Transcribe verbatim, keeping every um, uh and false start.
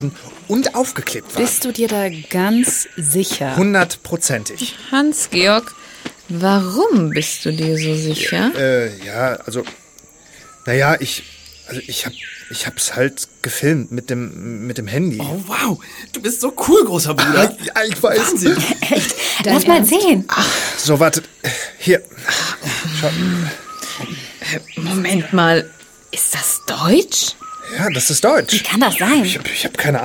und aufgeklebt war. Bist du dir da ganz sicher? Hundertprozentig. Hans-Georg, warum bist du dir so sicher? Äh, ja, also, naja, ich, also ich hab, ich hab's halt gefilmt mit dem, mit dem Handy. Oh, wow. Du bist so cool, großer Bruder. Ja, ich weiß. Wahnsinn. Echt? Lass mal sehen. So, wartet. Hier. Schau. Moment mal, ist das Deutsch? Ja, das ist Deutsch. Wie kann das sein? Ich hab, ich hab keine